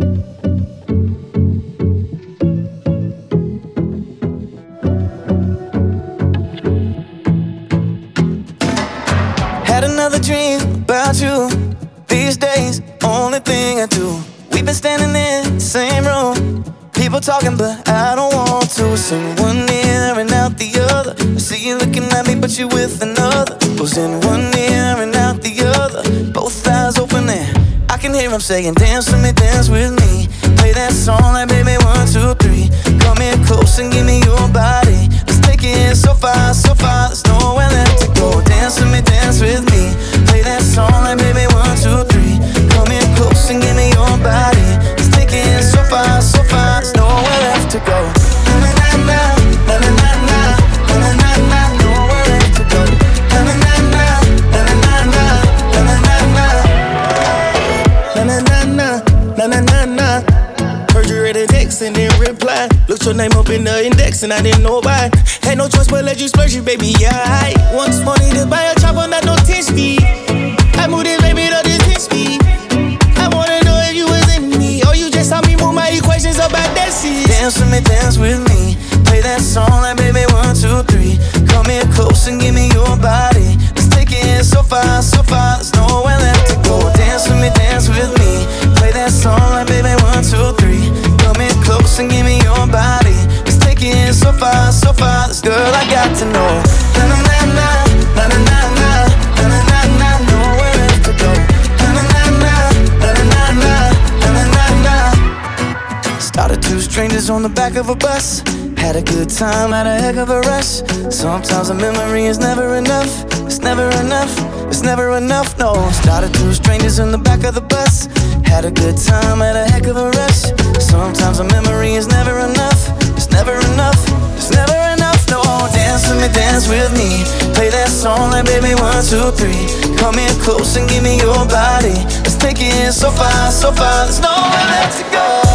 Had another dream about you. These days, only thing I do. We've been standing in the same room. People talking, but I don't want to. Sing one ear and out the other. I see you looking at me, but you with another. Was in one ear and out the other. Both eyes open and I can hear him saying, dance with me, dance with me. Play that song like baby 1, 2, 3. Come here close and give me your body. Let's take it so far, so far. There's nowhere left to go. Dance with me, dance with me. Play that song like baby 1, 2, 3. Come here close and give me your body. Let's take it so far, so far. There's nowhere left to go. Na na na na, na na na na, na na na. Nowhere left to go. Na na na na, na na na na, na na na na. Na na na na, na na na na. Heard you read the text and didn't reply. Looked your name up in the index and I didn't know why. Had no choice but let you splurge it, baby, yeah. Once money to buy a chopper, not no 10 speed. I moved it, baby, to this 10 speed. I wanna know if you was in me, or you just saw me move my equations about that seat. Dance with me, dance with me. Play that song like baby 1, 2, 3. Come here close and give me your body. Let's take it so far, so far. There's nowhere left to go. Dance with me, dance with me. Play that song like baby 1, 2, 3. Come here close and give me your body. Let's take it so far, so far. This girl I got to know. Na na na na, na na na na, na na na na. Nowhere left to go. Na na na na, na na na na, na na na na. Started two strangers on the back of a bus. Had a good time, had a heck of a rush. Sometimes a memory is never enough. It's never enough, it's never enough, no. Started two strangers in the back of the bus. Had a good time, had a heck of a rush. Sometimes a memory is never enough. It's never enough, it's never enough, no. Dance with me, dance with me. Play that song like baby 1, 2, 3. Come here close and give me your body. Let's take it so far, so far. There's nowhere left to go.